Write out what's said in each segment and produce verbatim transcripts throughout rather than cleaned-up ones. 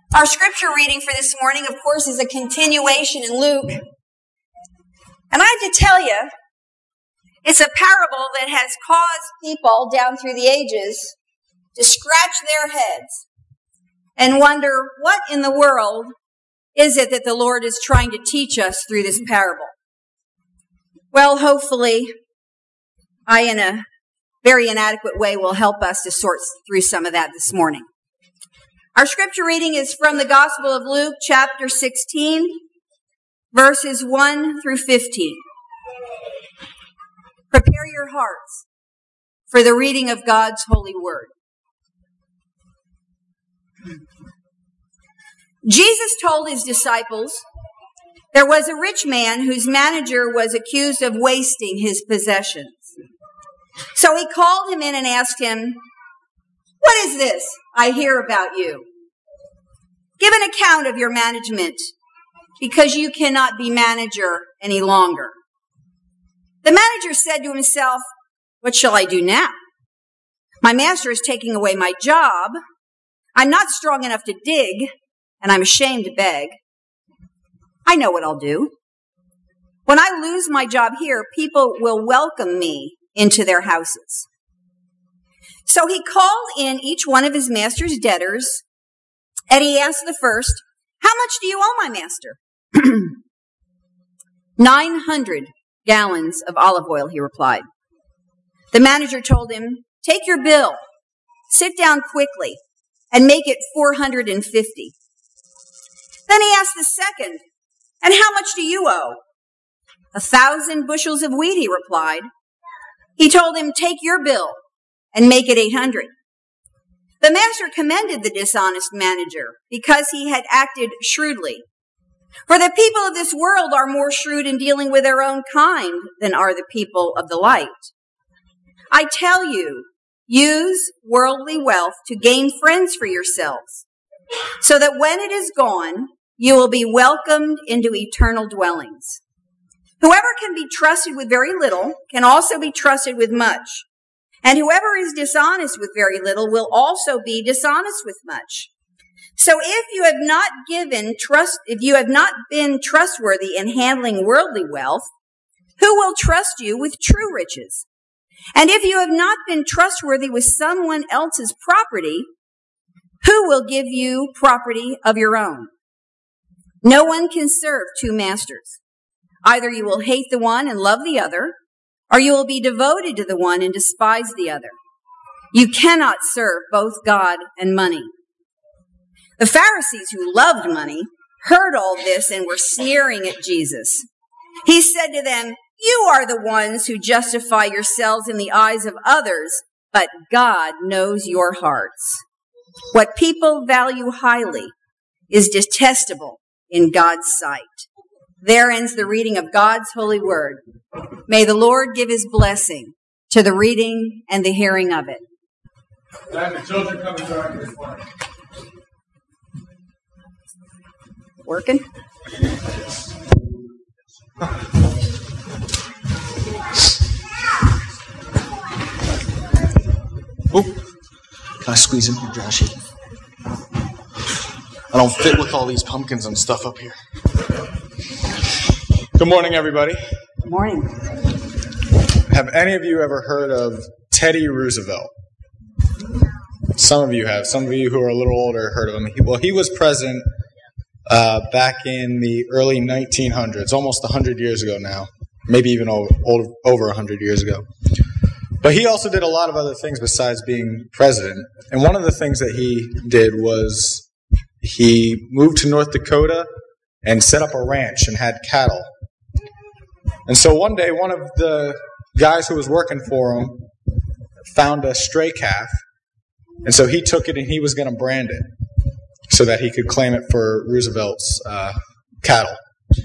Our scripture reading for this morning, of course, is a continuation in Luke. And I have to tell you, it's a parable that has caused people down through the ages to scratch their heads and wonder, what in the world is it that the Lord is trying to teach us through this parable? Well, hopefully, I, in a very inadequate way, will help us to sort through some of that this morning. Our scripture reading is from the Gospel of Luke, chapter sixteen, verses one through fifteen. Prepare your hearts for the reading of God's holy word. Jesus told his disciples, there was a rich man whose manager was accused of wasting his possessions. So he called him in and asked him, what is this I hear about you? Give an account of your management, because you cannot be manager any longer. The manager said to himself, what shall I do now? My master is taking away my job. I'm not strong enough to dig, and I'm ashamed to beg. I know what I'll do. When I lose my job here, people will welcome me into their houses. So he called in each one of his master's debtors, and he asked the first, how much do you owe my master? Nine hundred gallons of olive oil, he replied. The manager told him, take your bill, sit down quickly, and make it four hundred fifty. Then he asked the second, and how much do you owe? A thousand bushels of wheat, he replied. He told him, take your bill and make it eight hundred. The master commended the dishonest manager because he had acted shrewdly. For the people of this world are more shrewd in dealing with their own kind than are the people of the light. I tell you, use worldly wealth to gain friends for yourselves, so that when it is gone, you will be welcomed into eternal dwellings. Whoever can be trusted with very little can also be trusted with much. And whoever is dishonest with very little will also be dishonest with much. So if you have not given trust, if you have not been trustworthy in handling worldly wealth, who will trust you with true riches? And if you have not been trustworthy with someone else's property, who will give you property of your own? No one can serve two masters. Either you will hate the one and love the other, or you will be devoted to the one and despise the other. You cannot serve both God and money. The Pharisees, who loved money, heard all this and were sneering at Jesus. He said to them, you are the ones who justify yourselves in the eyes of others, but God knows your hearts. What people value highly is detestable in God's sight. There ends the reading of God's holy word. May the Lord give his blessing to the reading and the hearing of it. And the children come and join me this morning. Working? Oh, can I squeeze in here, Joshy? I don't fit with all these pumpkins and stuff up here. Good morning, everybody. Good morning. Have any of you ever heard of Teddy Roosevelt? Some of you have. Some of you who are a little older heard of him. He, well, he was president uh, back in the early nineteen hundreds, almost one hundred years ago now, maybe even over, over one hundred years ago. But he also did a lot of other things besides being president. And one of the things that he did was he moved to North Dakota and set up a ranch and had cattle. And so one day, one of the guys who was working for him found a stray calf. And so he took it and he was going to brand it so that he could claim it for Roosevelt's uh, cattle.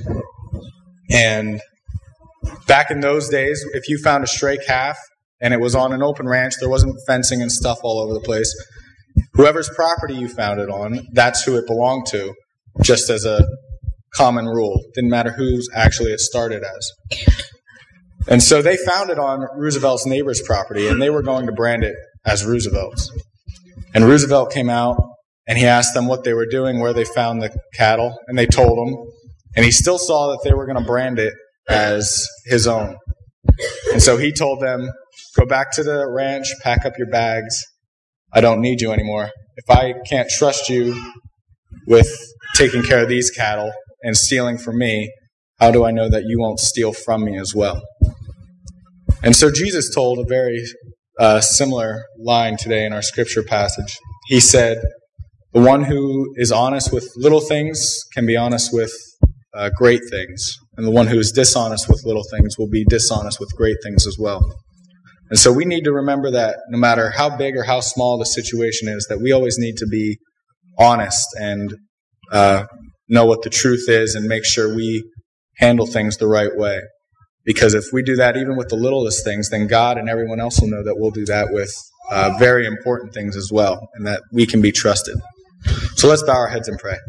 And back in those days, if you found a stray calf and it was on an open ranch, there wasn't fencing and stuff all over the place, whoever's property you found it on, that's who it belonged to, just as a common rule. Didn't matter whose actually it started as. And so they found it on Roosevelt's neighbor's property, and they were going to brand it as Roosevelt's. And Roosevelt came out And he asked them what they were doing, where they found the cattle, and they told him. And he still saw that they were going to brand it as his own. And so he told them, go back to the ranch, pack up your bags. I don't need you anymore. If I can't trust you with taking care of these cattle and stealing from me, how do I know that you won't steal from me as well? And so Jesus told a very uh, similar line today in our scripture passage. He said, the one who is honest with little things can be honest with uh, great things. And the one who is dishonest with little things will be dishonest with great things as well. And so we need to remember that no matter how big or how small the situation is, that we always need to be honest and uh, know what the truth is and make sure we handle things the right way. Because if we do that even with the littlest things, then God and everyone else will know that we'll do that with uh, very important things as well, and that we can be trusted. So let's bow our heads and pray.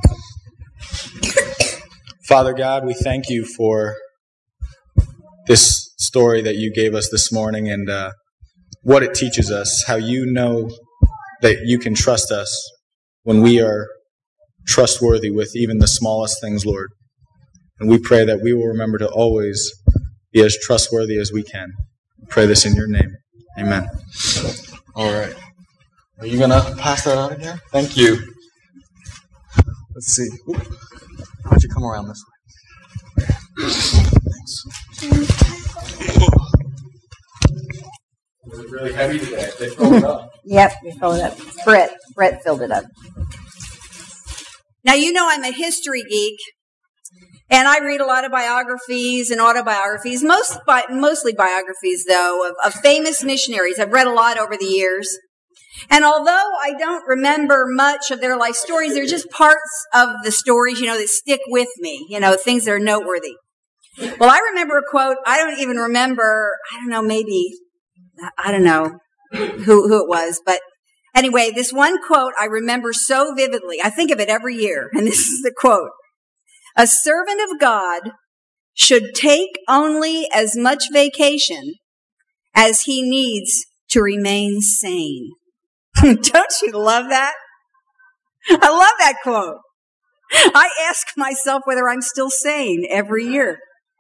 Father God, we thank you for this story that you gave us this morning and uh, what it teaches us, how you know that you can trust us when we are trustworthy with even the smallest things, Lord. And we pray that we will remember to always be as trustworthy as we can. We pray this in your name. Amen. All right. Are you going to pass that out again? Thank you. Let's see. Oop. Why'd you come around this way? Thanks. It was really heavy today. They filled it up. Yep, we filled it up. Brett, Brett filled it up. Now, you know I'm a history geek, and I read a lot of biographies and autobiographies, most bi- mostly biographies, though, of, of famous missionaries. I've read a lot over the years. And although I don't remember much of their life stories, they're just parts of the stories, you know, that stick with me, you know, things that are noteworthy. Well, I remember a quote. I don't even remember, I don't know, maybe, I don't know who, who it was, but anyway, this one quote I remember so vividly. I think of it every year, and this is the quote. A servant of God should take only as much vacation as he needs to remain sane. Don't you love that? I love that quote. I ask myself whether I'm still sane every year.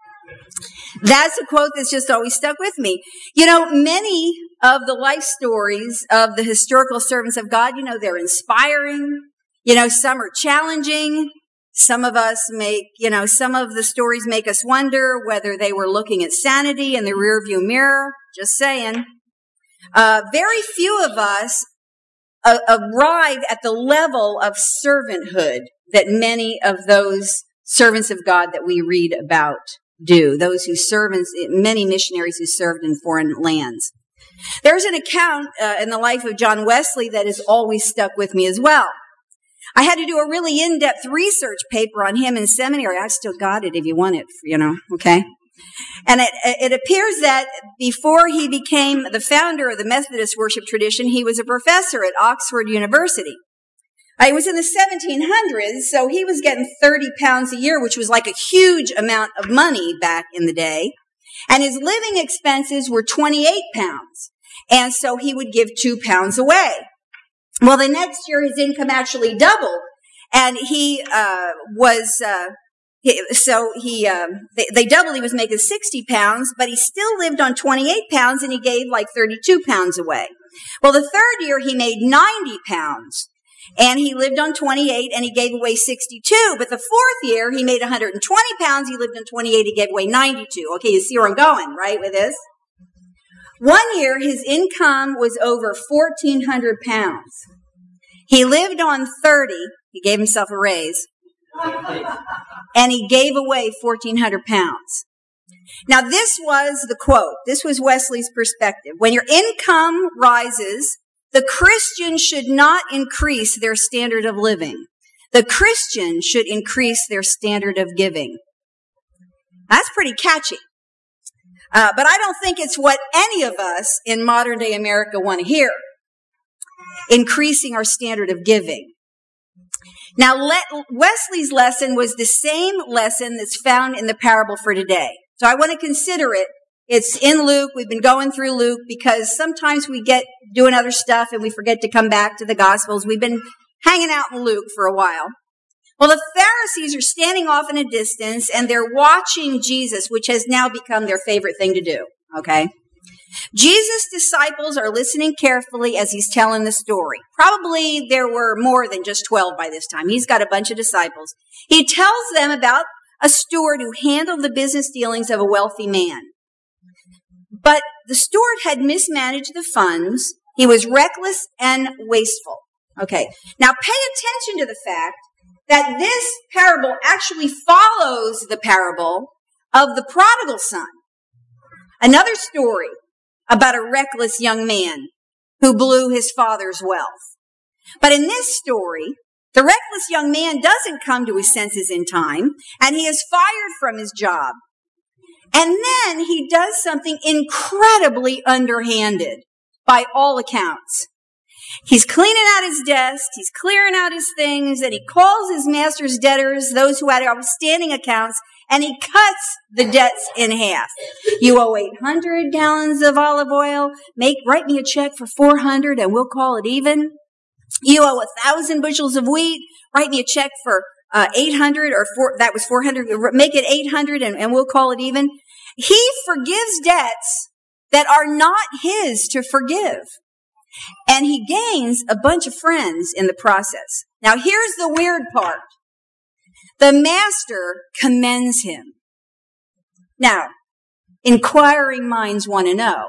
That's a quote that's just always stuck with me. You know, many of the life stories of the historical servants of God, you know, they're inspiring. You know, some are challenging. Some of us make, you know, some of the stories make us wonder whether they were looking at sanity in the rearview mirror. Just saying. Uh, very few of us uh, arrive at the level of servanthood that many of those servants of God that we read about do. Those who serve, in, many missionaries who served in foreign lands. There's an account uh, in the life of John Wesley that has always stuck with me as well. I had to do a really in-depth research paper on him in seminary. I've still got it if you want it, you know, okay? And it, it appears that before he became the founder of the Methodist worship tradition, he was a professor at Oxford University. It was in the seventeen hundreds, so he was getting thirty pounds a year, which was like a huge amount of money back in the day. And his living expenses were twenty-eight pounds. And so he would give two pounds away. Well, the next year his income actually doubled, and he uh was uh he, so he um they, they doubled. He was making sixty pounds, but he still lived on twenty-eight pounds, and he gave like thirty-two pounds away. Well, the third year he made ninety pounds, and he lived on twenty-eight, and he gave away sixty-two. But the fourth year he made one hundred twenty pounds. He lived on twenty-eight. He gave away ninety-two. Okay, you see where I'm going, right, with this? One year, his income was over fourteen hundred pounds. He lived on thirty. He gave himself a raise. And he gave away fourteen hundred pounds. Now, this was the quote. This was Wesley's perspective. When your income rises, the Christian should not increase their standard of living. The Christian should increase their standard of giving. That's pretty catchy. Uh, but I don't think it's what any of us in modern day America want to hear. Increasing our standard of giving. Now, Le- Wesley's lesson was the same lesson that's found in the parable for today. So I want to consider it. It's in Luke. We've been going through Luke because sometimes we get doing other stuff and we forget to come back to the Gospels. We've been hanging out in Luke for a while. Well, the Pharisees are standing off in a distance and they're watching Jesus, which has now become their favorite thing to do. Okay. Jesus' disciples are listening carefully as he's telling the story. Probably there were more than just twelve by this time. He's got a bunch of disciples. He tells them about a steward who handled the business dealings of a wealthy man. But the steward had mismanaged the funds. He was reckless and wasteful. Okay. Now pay attention to the fact that this parable actually follows the parable of the prodigal son. Another story about a reckless young man who blew his father's wealth. But in this story, the reckless young man doesn't come to his senses in time, and he is fired from his job. And then he does something incredibly underhanded by all accounts. He's cleaning out his desk, he's clearing out his things, and he calls his master's debtors, those who had outstanding accounts, and he cuts the debts in half. You owe eight hundred gallons of olive oil. Make, write me a check for four hundred and we'll call it even. You owe a thousand bushels of wheat. Write me a check for uh, eight hundred or four, that was four hundred. Make it eight hundred and, and we'll call it even. He forgives debts that are not his to forgive. And he gains a bunch of friends in the process. Now here's the weird part. The master commends him. Now, inquiring minds want to know,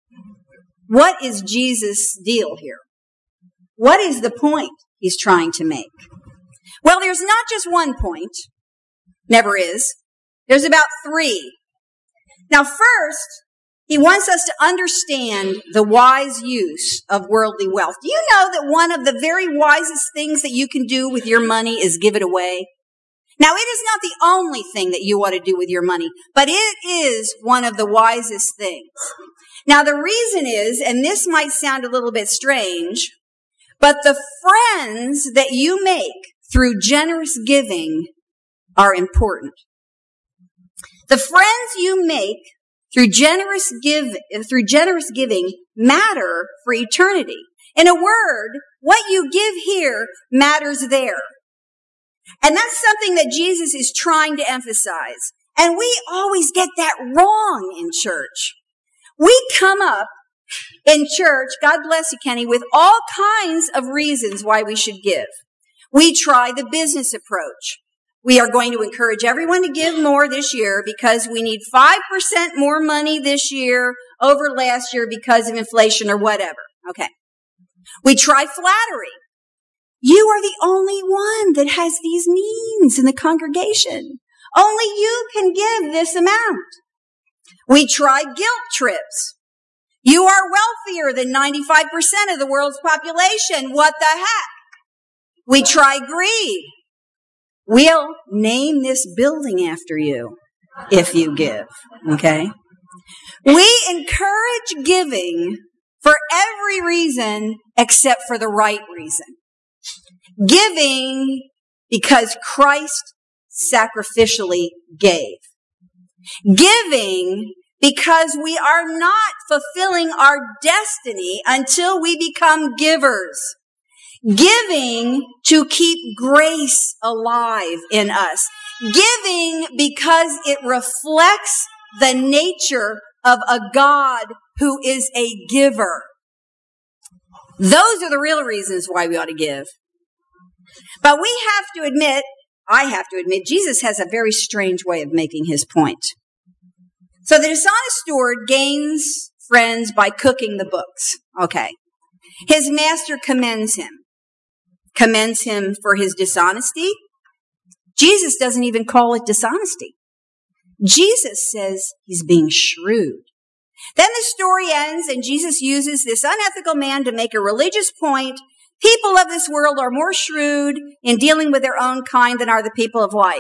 what is Jesus' deal here? What is the point he's trying to make? Well, there's not just one point. Never is. There's about three. Now, first, he wants us to understand the wise use of worldly wealth. Do you know that one of the very wisest things that you can do with your money is give it away? Now, it is not the only thing that you ought to do with your money, but it is one of the wisest things. Now, the reason is, and this might sound a little bit strange, but the friends that you make through generous giving are important. The friends you make through generous give, through generous giving matter for eternity. In a word, what you give here matters there. And that's something that Jesus is trying to emphasize. And we always get that wrong in church. We come up in church, God bless you, Kenny, with all kinds of reasons why we should give. We try the business approach. We are going to encourage everyone to give more this year because we need five percent more money this year over last year because of inflation or whatever. Okay. We try flattery. You are the only one that has these means in the congregation. Only you can give this amount. We try guilt trips. You are wealthier than ninety-five percent of the world's population. What the heck? We try greed. We'll name this building after you if you give. Okay? We encourage giving for every reason except for the right reason. Giving because Christ sacrificially gave. Giving because we are not fulfilling our destiny until we become givers. Giving to keep grace alive in us. Giving because it reflects the nature of a God who is a giver. Those are the real reasons why we ought to give. But we have to admit, I have to admit, Jesus has a very strange way of making his point. So the dishonest steward gains friends by cooking the books. Okay. His master commends him. Commends him for his dishonesty. Jesus doesn't even call it dishonesty. Jesus says he's being shrewd. Then the story ends and Jesus uses this unethical man to make a religious point. People of this world are more shrewd in dealing with their own kind than are the people of light.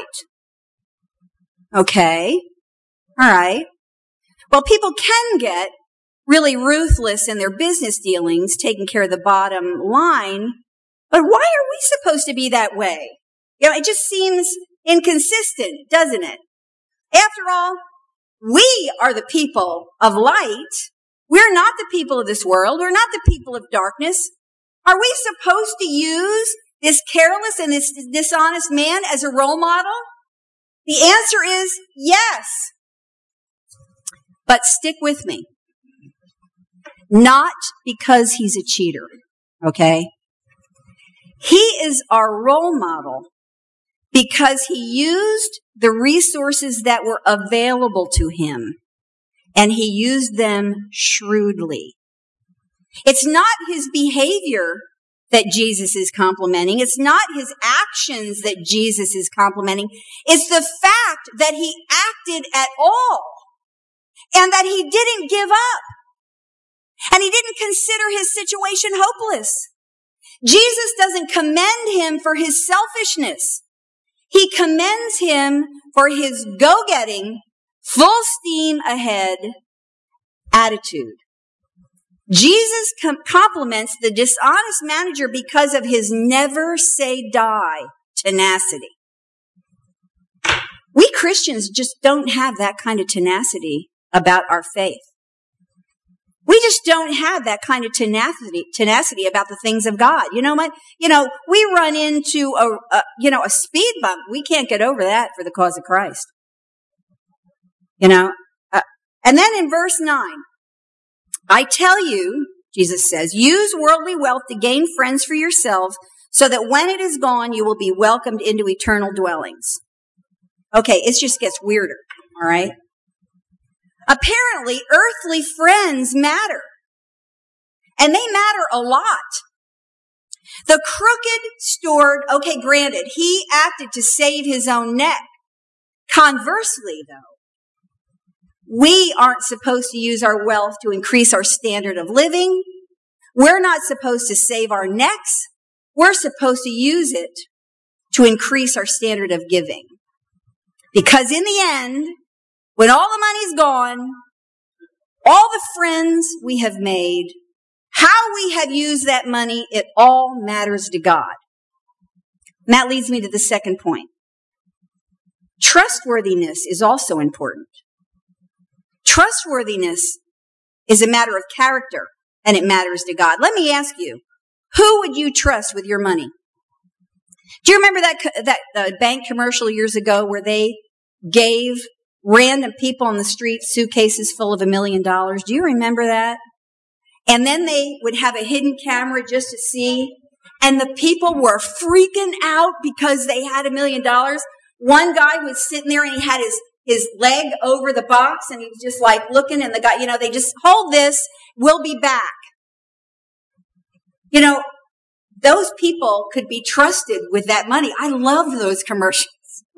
Okay. All right. Well, people can get really ruthless in their business dealings, taking care of the bottom line. But why are we supposed to be that way? You know, it just seems inconsistent, doesn't it? After all, we are the people of light. We're not the people of this world. We're not the people of darkness. Are we supposed to use this careless and this dishonest man as a role model? The answer is yes. But stick with me. Not because he's a cheater, okay? He is our role model because he used the resources that were available to him, and he used them shrewdly. It's not his behavior that Jesus is complimenting. It's not his actions that Jesus is complimenting. It's the fact that he acted at all and that he didn't give up and he didn't consider his situation hopeless. Jesus doesn't commend him for his selfishness. He commends him for his go-getting, full steam ahead attitude. Jesus com- compliments the dishonest manager because of his never say die tenacity. We Christians just don't have that kind of tenacity about our faith. We just don't have that kind of tenacity, tenacity about the things of God. You know what? You know, we run into a, a, you know, a speed bump. We can't get over that for the cause of Christ. You know, uh, and then in verse nine, I tell you, Jesus says, use worldly wealth to gain friends for yourselves so that when it is gone, you will be welcomed into eternal dwellings. Okay, it just gets weirder. All right. Apparently, earthly friends matter. And they matter a lot. The crooked steward, okay, granted, he acted to save his own neck. Conversely, though, we aren't supposed to use our wealth to increase our standard of living. We're not supposed to save our necks. We're supposed to use it to increase our standard of giving. Because in the end, when all the money's gone, all the friends we have made, how we have used that money, it all matters to God. And that leads me to the second point. Trustworthiness is also important. Trustworthiness is a matter of character, and it matters to God. Let me ask you, who would you trust with your money? Do you remember that that uh, bank commercial years ago where they gave random people on the street suitcases full of a million dollars? Do you remember that? And then they would have a hidden camera just to see, and the people were freaking out because they had a million dollars. One guy was sitting there and he had his his leg over the box and he was just like looking, and the guy, you know, they just, hold this, we'll be back. You know, those people could be trusted with that money. I love those commercials.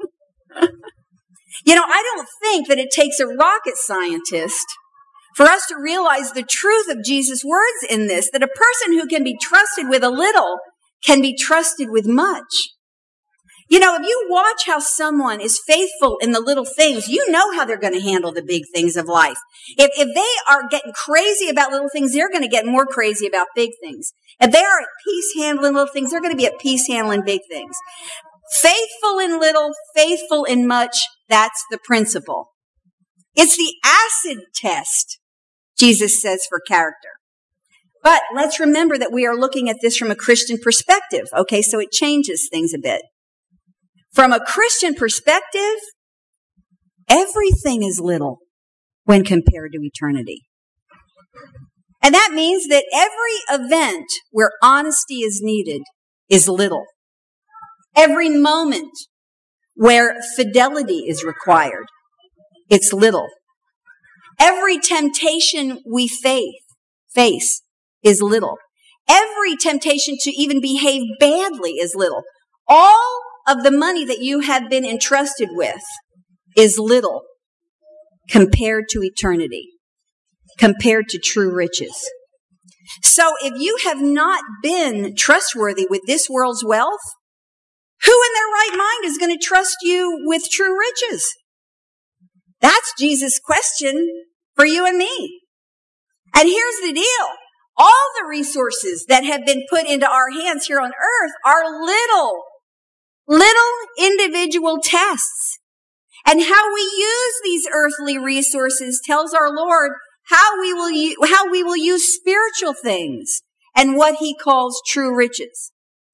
You know, I don't think that it takes a rocket scientist for us to realize the truth of Jesus' words in this, that a person who can be trusted with a little can be trusted with much. You know, if you watch how someone is faithful in the little things, you know how they're going to handle the big things of life. If, if they are getting crazy about little things, they're going to get more crazy about big things. If they are at peace handling little things, they're going to be at peace handling big things. Faithful in little, faithful in much, that's the principle. It's the acid test, Jesus says, for character. But let's remember that we are looking at this from a Christian perspective. Okay, so it changes things a bit. From a Christian perspective, everything is little when compared to eternity. And that means that every event where honesty is needed is little. Every moment where fidelity is required, it's little. Every temptation we face, face is little. Every temptation to even behave badly is little. All of the money that you have been entrusted with is little compared to eternity, compared to true riches. So if you have not been trustworthy with this world's wealth, who in their right mind is going to trust you with true riches? That's Jesus' question for you and me. And here's the deal. All the resources that have been put into our hands here on earth are little, little individual tests. And how we use these earthly resources tells our Lord how we will use, how we will use spiritual things and what he calls true riches.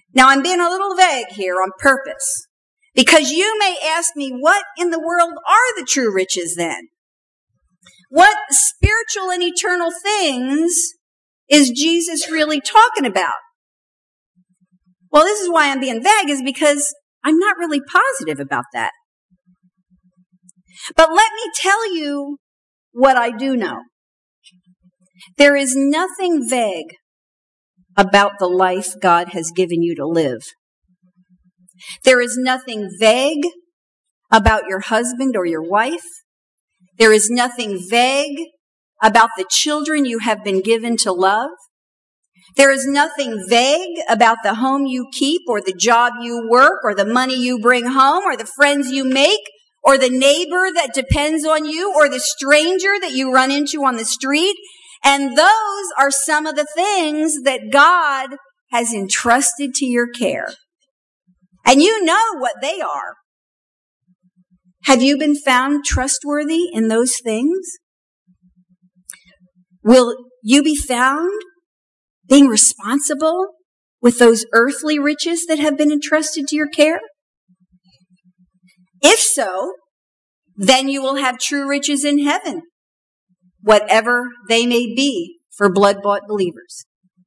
Now, I'm being a little vague here on purpose, because you may ask me, what in the world are the true riches then? What spiritual and eternal things is Jesus really talking about? Well, this is why I'm being vague, is because I'm not really positive about that. But let me tell you what I do know. There is nothing vague about the life God has given you to live. There is nothing vague about your husband or your wife. There is nothing vague about the children you have been given to love. There is nothing vague about the home you keep or the job you work or the money you bring home or the friends you make or the neighbor that depends on you or the stranger that you run into on the street. And those are some of the things that God has entrusted to your care. And you know what they are. Have you been found trustworthy in those things? Will you be found being responsible with those earthly riches that have been entrusted to your care? If so, then you will have true riches in heaven, whatever they may be for blood-bought believers.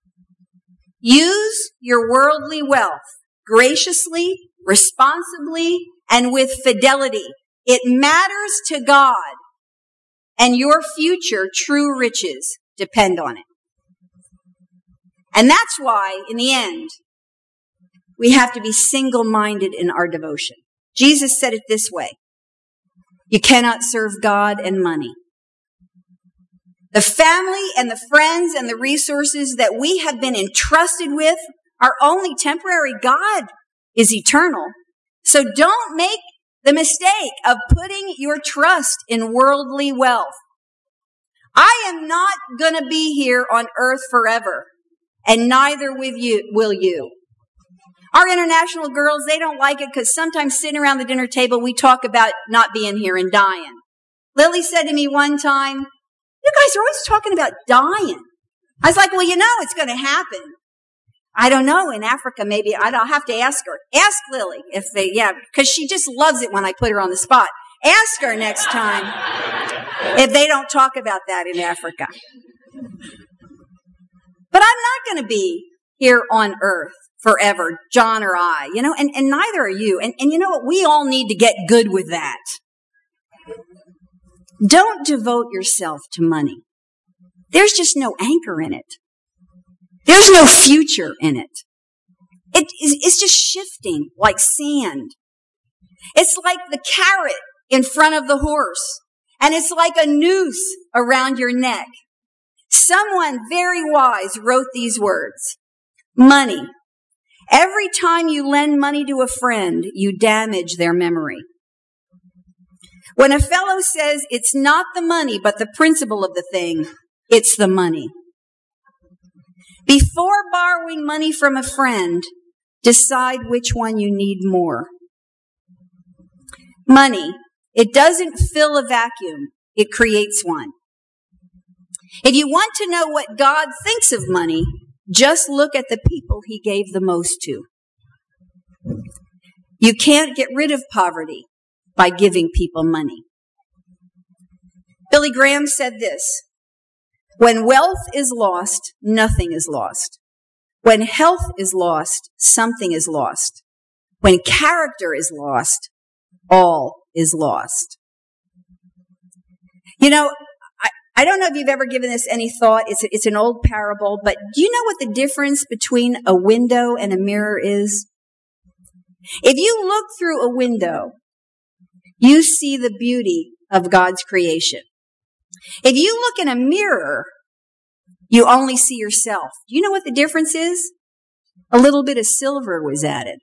Use your worldly wealth graciously, responsibly, and with fidelity. It matters to God, and your future true riches depend on it. And that's why, in the end, we have to be single-minded in our devotion. Jesus said it this way: you cannot serve God and money. The family and the friends and the resources that we have been entrusted with are only temporary. God is eternal. So don't make the mistake of putting your trust in worldly wealth. I am not going to be here on earth forever, and neither with you will you. Our international girls, they don't like it because sometimes sitting around the dinner table, we talk about not being here and dying. Lily said to me one time, you guys are always talking about dying. I was like, well, you know, it's going to happen. I don't know. In Africa, maybe I'll have to ask her. Ask Lily if they, yeah, because she just loves it when I put her on the spot. Ask her next time if they don't talk about that in Africa. But I'm not going to be here on earth forever, John or I, you know, and, and neither are you. And, and you know what? We all need to get good with that. Don't devote yourself to money. There's just no anchor in it. There's no future in it. It is, it's just shifting like sand. It's like the carrot in front of the horse, and it's like a noose around your neck. Someone very wise wrote these words: money. Every time you lend money to a friend, you damage their memory. When a fellow says it's not the money, but the principle of the thing, it's the money. Before borrowing money from a friend, decide which one you need more. Money, it doesn't fill a vacuum, it creates one. If you want to know what God thinks of money, just look at the people he gave the most to. You can't get rid of poverty by giving people money. Billy Graham said this: when wealth is lost, nothing is lost. When health is lost, something is lost. When character is lost, all is lost. You know, I, I don't know if you've ever given this any thought. It's, a, it's an old parable, but do you know what the difference between a window and a mirror is? If you look through a window, you see the beauty of God's creation. If you look in a mirror, you only see yourself. Do you know what the difference is? A little bit of silver was added.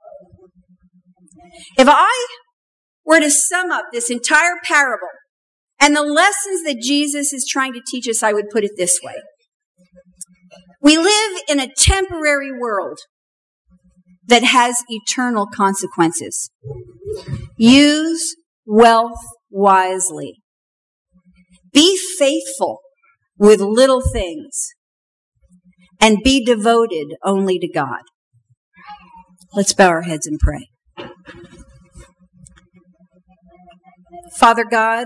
If I were to sum up this entire parable and the lessons that Jesus is trying to teach us, I would put it this way. We live in a temporary world that has eternal consequences. Use wealth wisely. Be faithful with little things, and be devoted only to God. Let's bow our heads and pray. Father God,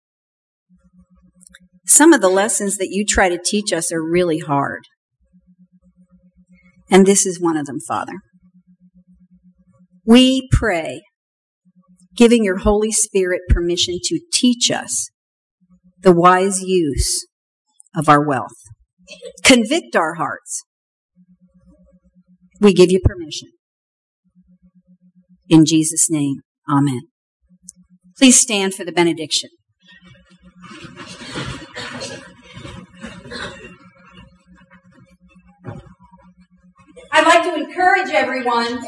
some of the lessons that you try to teach us are really hard. And this is one of them, Father. We pray, giving your Holy Spirit permission to teach us the wise use of our wealth. Convict our hearts. We give you permission. In Jesus' name, amen. Please stand for the benediction. I'd like to encourage everyone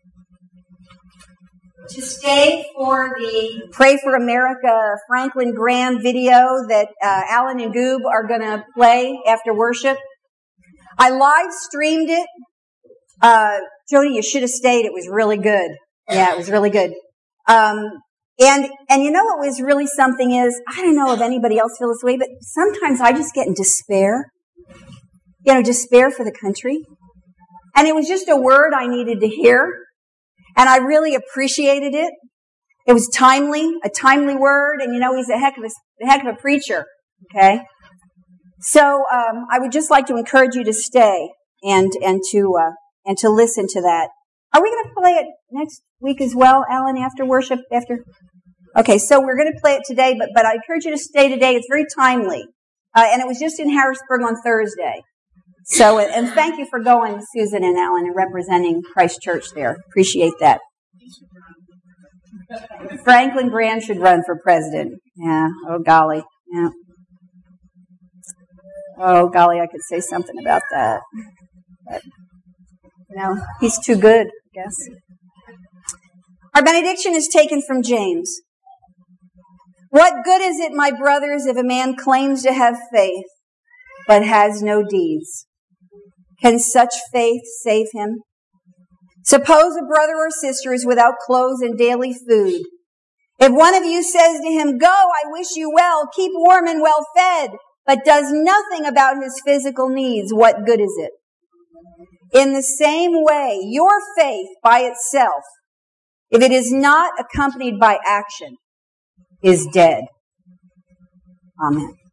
to stay for the Pray for America Franklin Graham video that uh, Alan and Goob are going to play after worship. I live streamed it. Uh, Jody, you should have stayed. It was really good. Yeah, it was really good. Um, and, and you know what was really something is, I don't know if anybody else feels this way, but sometimes I just get in despair. You know, despair for the country. And it was just a word I needed to hear. And I really appreciated it. It was timely, a timely word. And you know, he's a heck of a, a heck of a preacher. Okay. So, um, I would just like to encourage you to stay and, and to, uh, and to listen to that. Are we going to play it next week as well, Alan, after worship? After? Okay, so we're going to play it today, but, but I encourage you to stay today. It's very timely. Uh, and it was just in Harrisburg on Thursday. So, and thank you for going, Susan and Alan, and representing Christ Church there. Appreciate that. Franklin Graham should run for president. Yeah, oh golly. Yeah. Oh golly, I could say something about that. But, you know, he's too good, I guess. Our benediction is taken from James. What good is it, my brothers, if a man claims to have faith, but has no deeds? Can such faith save him? Suppose a brother or sister is without clothes and daily food. If one of you says to him, go, I wish you well, keep warm and well fed, but does nothing about his physical needs, what good is it? In the same way, your faith by itself, if it is not accompanied by action, is dead. Amen.